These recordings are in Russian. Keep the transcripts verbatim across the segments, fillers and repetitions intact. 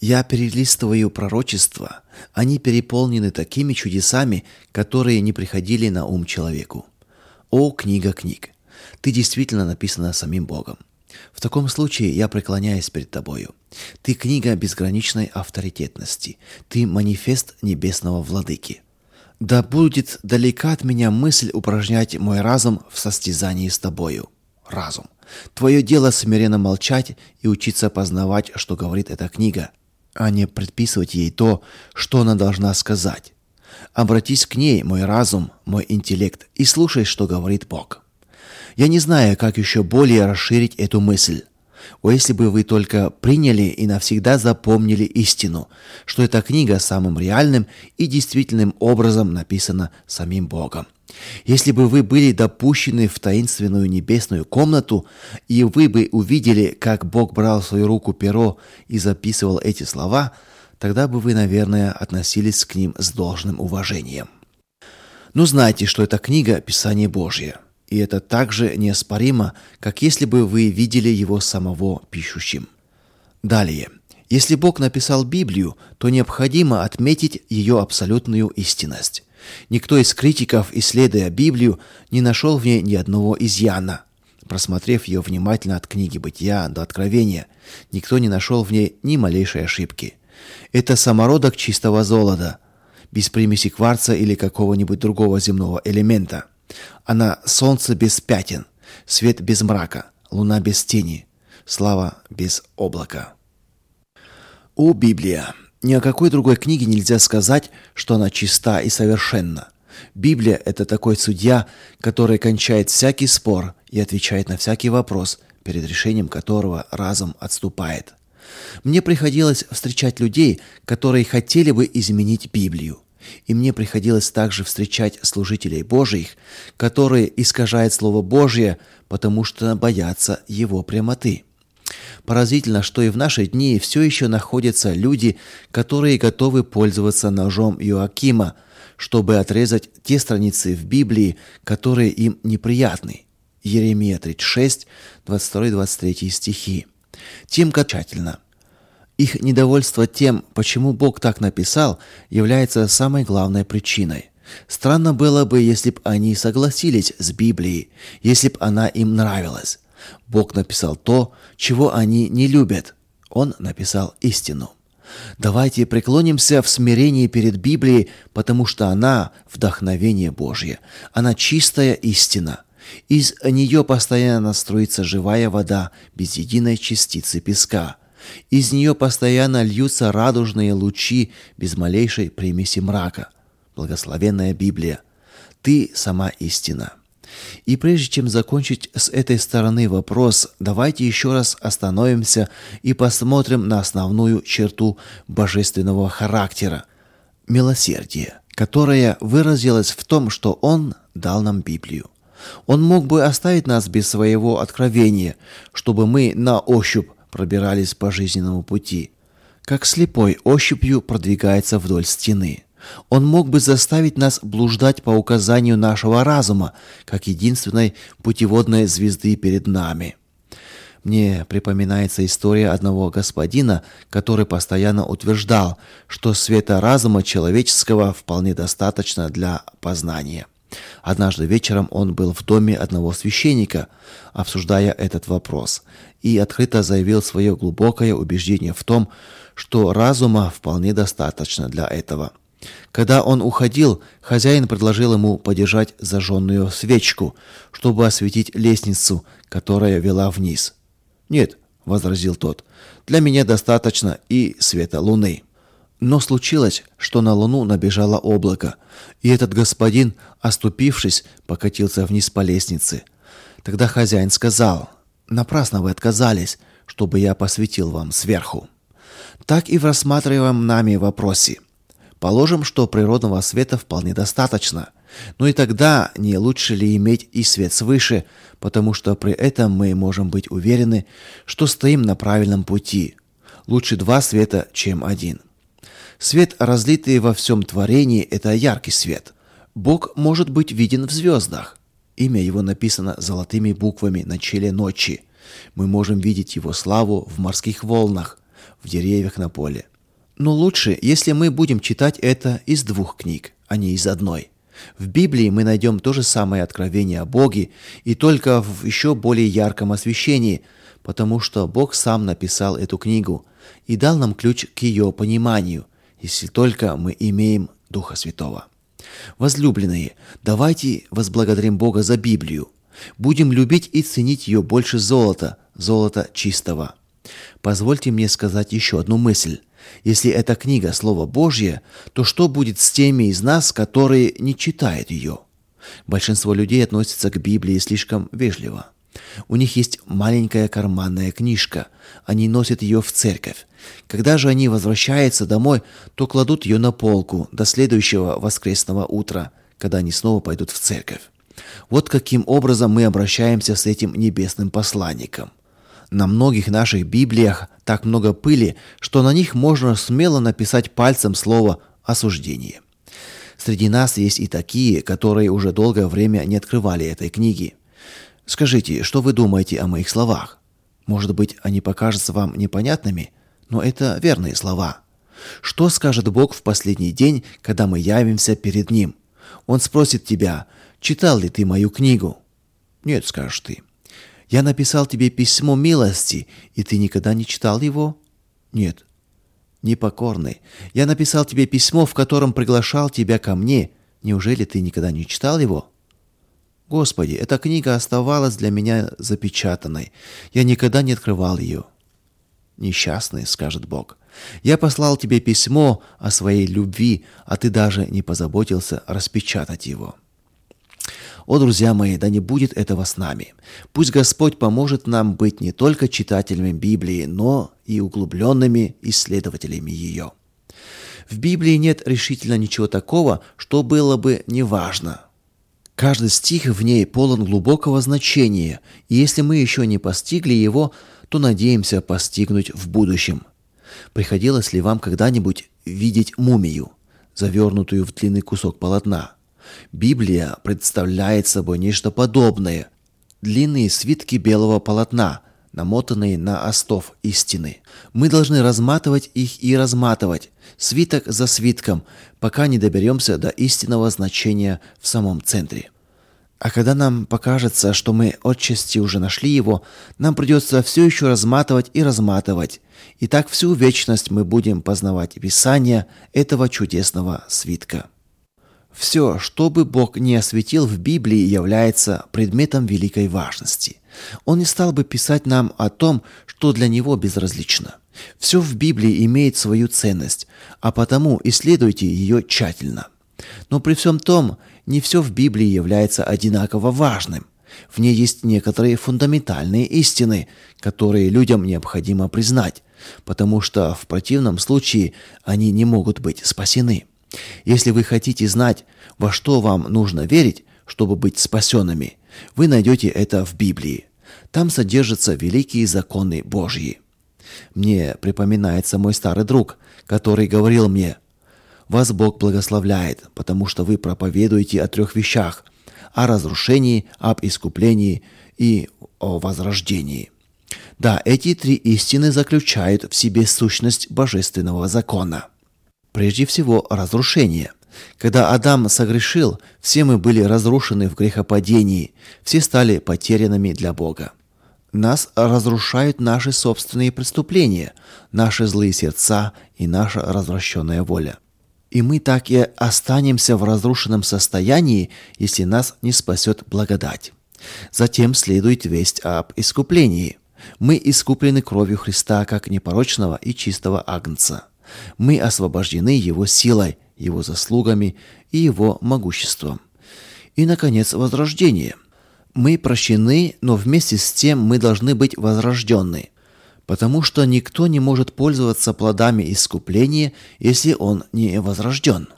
Я перелистываю пророчества, они переполнены такими чудесами, которые не приходили на ум человеку. О, книга книг! Ты действительно написана самим Богом. В таком случае я преклоняюсь перед тобою. Ты книга безграничной авторитетности. Ты манифест небесного владыки. Да будет далека от меня мысль упражнять мой разум в состязании с тобою. Разум. Твое дело смиренно молчать и учиться познавать, что говорит эта книга, а не предписывать ей то, что она должна сказать. Обратись к ней, мой разум, мой интеллект, и слушай, что говорит Бог. Я не знаю, как еще более расширить эту мысль. О, если бы вы только приняли и навсегда запомнили истину, что эта книга самым реальным и действительным образом написана самим Богом. Если бы вы были допущены в таинственную небесную комнату, и вы бы увидели, как Бог брал в свою руку перо и записывал эти слова, тогда бы вы, наверное, относились к ним с должным уважением. Но знайте, что эта книга – Писание Божье. И это так же неоспоримо, как если бы вы видели его самого пишущим. Далее. Если Бог написал Библию, то необходимо отметить ее абсолютную истинность. Никто из критиков, исследуя Библию, не нашел в ней ни одного изъяна. Просмотрев ее внимательно от книги Бытия до Откровения, никто не нашел в ней ни малейшей ошибки. Это самородок чистого золота, без примеси кварца или какого-нибудь другого земного элемента. Она солнце без пятен, свет без мрака, луна без тени, слава без облака. О, Библия! Ни о какой другой книге нельзя сказать, что она чиста и совершенна. Библия – это такой судья, который кончает всякий спор и отвечает на всякий вопрос, перед решением которого разум отступает. Мне приходилось встречать людей, которые хотели бы изменить Библию. И мне приходилось также встречать служителей Божьих, которые искажают Слово Божье, потому что боятся его прямоты. Поразительно, что и в наши дни все еще находятся люди, которые готовы пользоваться ножом Иоакима, чтобы отрезать те страницы в Библии, которые им неприятны. Иеремия тридцать шесть, двадцать два двадцать три стихи. Тем тщательно. Их недовольство тем, почему Бог так написал, является самой главной причиной. Странно было бы, если бы они согласились с Библией, если бы она им нравилась. Бог написал то, чего они не любят. Он написал истину. Давайте преклонимся в смирении перед Библией, потому что она – вдохновение Божье. Она чистая истина. Из нее постоянно струится живая вода без единой частицы песка. Из нее постоянно льются радужные лучи без малейшей примеси мрака. Благословенная Библия. Ты сама истина. И прежде чем закончить с этой стороны вопрос, давайте еще раз остановимся и посмотрим на основную черту божественного характера – милосердие, которое выразилось в том, что Он дал нам Библию. Он мог бы оставить нас без своего откровения, чтобы мы на ощупь пробирались по жизненному пути, как слепой ощупью продвигается вдоль стены. Он мог бы заставить нас блуждать по указанию нашего разума, как единственной путеводной звезды перед нами. Мне припоминается история одного господина, который постоянно утверждал, что света разума человеческого вполне достаточно для познания. Однажды вечером он был в доме одного священника, обсуждая этот вопрос, и открыто заявил свое глубокое убеждение в том, что разума вполне достаточно для этого. Когда он уходил, хозяин предложил ему подержать зажженную свечку, чтобы осветить лестницу, которая вела вниз. «Нет», — возразил тот, — «для меня достаточно и света луны». Но случилось, что на луну набежало облако, и этот господин, оступившись, покатился вниз по лестнице. Тогда хозяин сказал: «Напрасно вы отказались, чтобы я посветил вам сверху». Так и в рассматриваемом нами вопросе. Положим, что природного света вполне достаточно. Но и тогда не лучше ли иметь и свет свыше, потому что при этом мы можем быть уверены, что стоим на правильном пути. Лучше два света, чем один. Свет, разлитый во всем творении, это яркий свет. Бог может быть виден в звездах. Имя его написано золотыми буквами на челе ночи. Мы можем видеть его славу в морских волнах, в деревьях на поле. Но лучше, если мы будем читать это из двух книг, а не из одной. В Библии мы найдем то же самое откровение о Боге, и только в еще более ярком освещении, потому что Бог сам написал эту книгу и дал нам ключ к ее пониманию, если только мы имеем Духа Святого. Возлюбленные, давайте возблагодарим Бога за Библию. Будем любить и ценить ее больше золота, золота чистого. Позвольте мне сказать еще одну мысль. Если эта книга Слово Божье, то что будет с теми из нас, которые не читают ее? Большинство людей относятся к Библии слишком вежливо. У них есть маленькая карманная книжка. Они носят ее в церковь. Когда же они возвращаются домой, то кладут ее на полку до следующего воскресного утра, когда они снова пойдут в церковь. Вот каким образом мы обращаемся с этим небесным посланником. На многих наших Библиях так много пыли, что на них можно смело написать пальцем слово «осуждение». Среди нас есть и такие, которые уже долгое время не открывали этой книги. Скажите, что вы думаете о моих словах? Может быть, они покажутся вам непонятными, но это верные слова. Что скажет Бог в последний день, когда мы явимся перед Ним? Он спросит тебя: «Читал ли ты мою книгу?» «Нет», — скажешь ты. «Я написал тебе письмо милости, и ты никогда не читал его?» «Нет». «Непокорный, я написал тебе письмо, в котором приглашал тебя ко мне. Неужели ты никогда не читал его?» «Господи, эта книга оставалась для меня запечатанной. Я никогда не открывал ее». «Несчастный», — скажет Бог, — «я послал тебе письмо о своей любви, а ты даже не позаботился распечатать его». О, друзья мои, да не будет этого с нами. Пусть Господь поможет нам быть не только читателями Библии, но и углубленными исследователями ее. В Библии нет решительно ничего такого, что было бы неважно. Каждый стих в ней полон глубокого значения, и если мы еще не постигли его, то надеемся постигнуть в будущем. Приходилось ли вам когда-нибудь видеть мумию, завернутую в длинный кусок полотна? Библия представляет собой нечто подобное. Длинные свитки белого полотна, намотанные на остов истины. Мы должны разматывать их и разматывать, свиток за свитком, пока не доберемся до истинного значения в самом центре. А когда нам покажется, что мы отчасти уже нашли его, нам придется все еще разматывать и разматывать. И так всю вечность мы будем познавать Писание этого чудесного свитка. Все, что бы Бог не осветил в Библии, является предметом великой важности. Он не стал бы писать нам о том, что для Него безразлично. Все в Библии имеет свою ценность, а потому исследуйте ее тщательно. Но при всем том, не все в Библии является одинаково важным. В ней есть некоторые фундаментальные истины, которые людям необходимо признать, потому что в противном случае они не могут быть спасены. Если вы хотите знать, во что вам нужно верить, чтобы быть спасенными, вы найдете это в Библии. Там содержатся великие законы Божьи. Мне припоминается мой старый друг, который говорил мне: «Вас Бог благословляет, потому что вы проповедуете о трех вещах: о разрушении, об искуплении и о возрождении». Да, эти три истины заключают в себе сущность божественного закона. Прежде всего, разрушение. Когда Адам согрешил, все мы были разрушены в грехопадении, все стали потерянными для Бога. Нас разрушают наши собственные преступления, наши злые сердца и наша развращенная воля. И мы так и останемся в разрушенном состоянии, если нас не спасет благодать. Затем следует весть об искуплении. Мы искуплены кровью Христа, как непорочного и чистого агнца. Мы освобождены Его силой, Его заслугами и Его могуществом. И, наконец, возрождение. Мы прощены, но вместе с тем мы должны быть возрожденны, потому что никто не может пользоваться плодами искупления, если он не возрожден.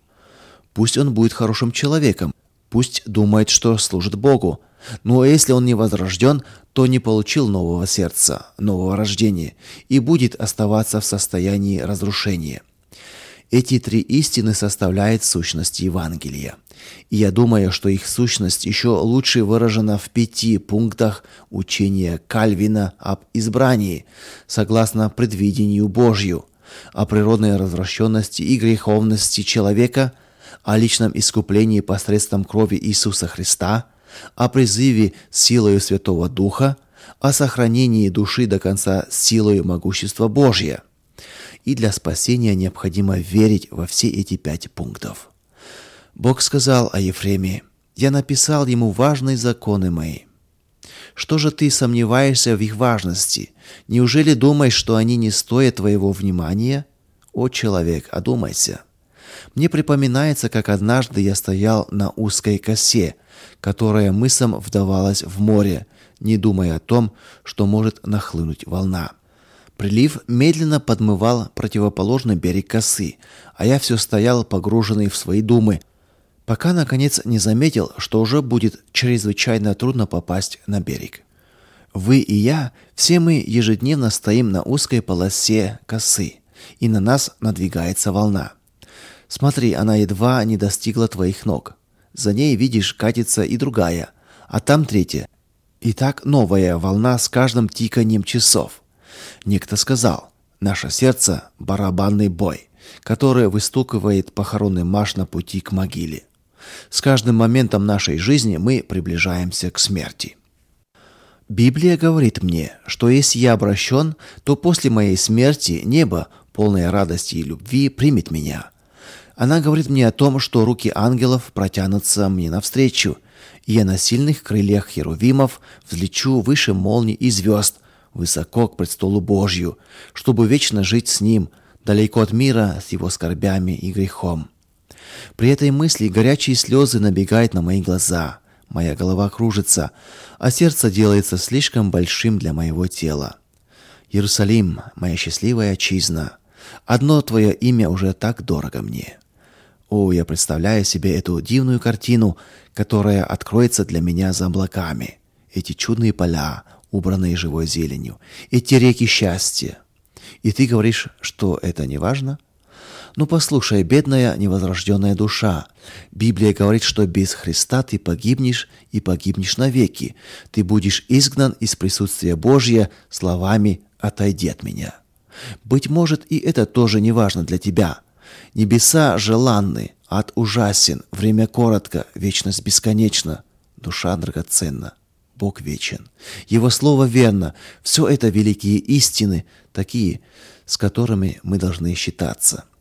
Пусть он будет хорошим человеком, пусть думает, что служит Богу, но если он не возрожден, то не получил нового сердца, нового рождения и будет оставаться в состоянии разрушения. Эти три истины составляют сущность Евангелия. И я думаю, что их сущность еще лучше выражена в пяти пунктах учения Кальвина об избрании, согласно предвидению Божью. о природной развращенности и греховности человека, о личном искуплении посредством крови Иисуса Христа, о призыве силою Святого Духа, о сохранении души до конца силою могущества Божия. И для спасения необходимо верить во все эти пять пунктов. Бог сказал о Ефреме: «Я написал ему важные законы мои». Что же ты сомневаешься в их важности? Неужели думаешь, что они не стоят твоего внимания? О, человек, одумайся. Мне припоминается, как однажды я стоял на узкой косе, которая мысом вдавалась в море, не думая о том, что может нахлынуть волна. Прилив медленно подмывал противоположный берег косы, а я все стоял погруженный в свои думы, пока, наконец, не заметил, что уже будет чрезвычайно трудно попасть на берег. Вы и я, все мы ежедневно стоим на узкой полосе косы, и на нас надвигается волна. Смотри, она едва не достигла твоих ног. За ней, видишь, катится и другая, а там третья. И так новая волна с каждым тиканьем часов. Некто сказал: наше сердце – барабанный бой, который выстукивает похоронный марш на пути к могиле. С каждым моментом нашей жизни мы приближаемся к смерти. Библия говорит мне, что если я обращен, то после моей смерти небо, полное радости и любви, примет меня. Она говорит мне о том, что руки ангелов протянутся мне навстречу, и я на сильных крыльях херувимов взлечу выше молний и звезд, высоко к престолу Божью, чтобы вечно жить с Ним, далеко от мира с его скорбями и грехом. При этой мысли горячие слезы набегают на мои глаза, моя голова кружится, а сердце делается слишком большим для моего тела. Иерусалим, моя счастливая отчизна, одно твое имя уже так дорого мне. О, я представляю себе эту дивную картину, которая откроется для меня за облаками. Эти чудные поля, убранные живой зеленью, эти реки счастья. И ты говоришь, что это не важно? Ну послушай, бедная невозрожденная душа. Библия говорит, что без Христа ты погибнешь и погибнешь навеки. Ты будешь изгнан из присутствия Божия словами «отойди от меня». Быть может, и это тоже не важно для тебя. Небеса желанны, ад ужасен, время коротко, вечность бесконечна, душа драгоценна, Бог вечен. Его слово верно. Все это великие истины, такие, с которыми мы должны считаться.